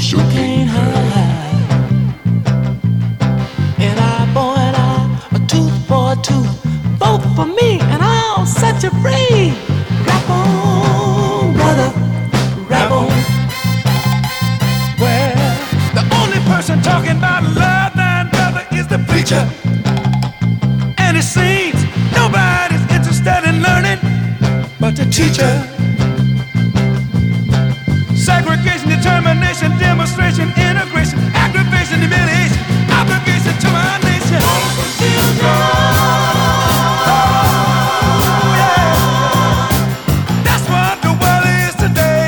sure can't hide. An eye for an eye, a tooth for a tooth, both for me and I'll set you free. Rap on, brother, rap on. Well, the only person talking about love, then, brother, is the preacher. And it seems nobody's interested in learning but the teacher. Segregation, determination, demonstration, integration, aggravation, humiliation, obligation to my nation. That's what the world is today.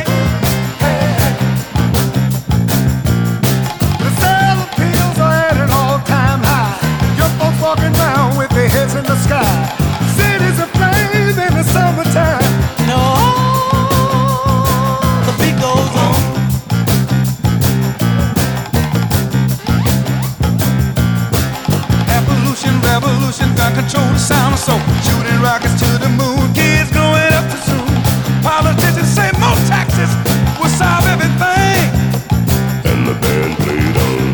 The sale of pills are at an all-time high. Young folks walking around with their heads in the sky. Cities aflame in the summertime. No, the beat goes on. Evolution, revolution, gun control the sound of soul. Shooting rockets to the moon, kids growing up too soon. Politicians say more taxes will solve everything. And the band played on.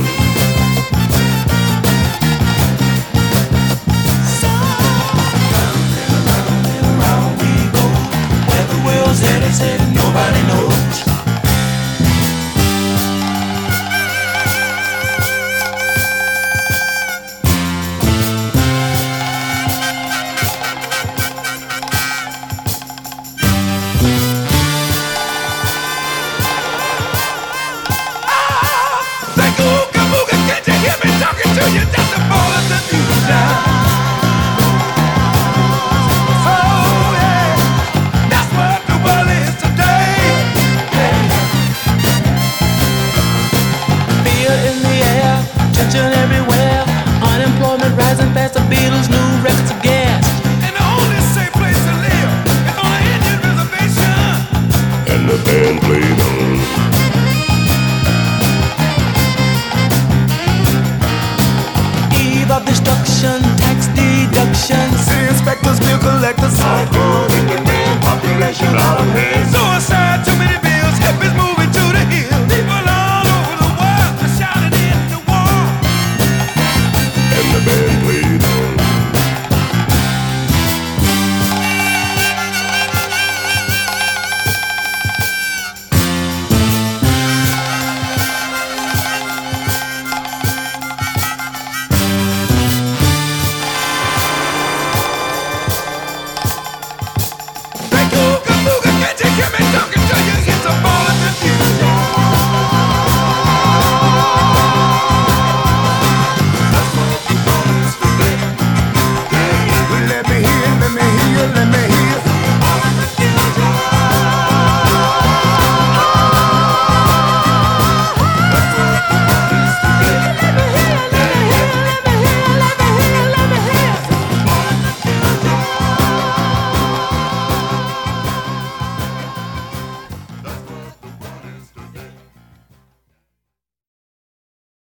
Around we go, where the world's headed, nobody knows. Think ooga booga, can't you hear me talking to you? Just the ball of the news now. Oh yeah, that's what the world is today. Fear in the air, tension everywhere. Unemployment rising fast, the Beatles' new records of gas. And the only safe place to live is on an Indian reservation. And the band played on. Eve of destruction, tax deductions. See inspectors, bill collectors, Population out of hand.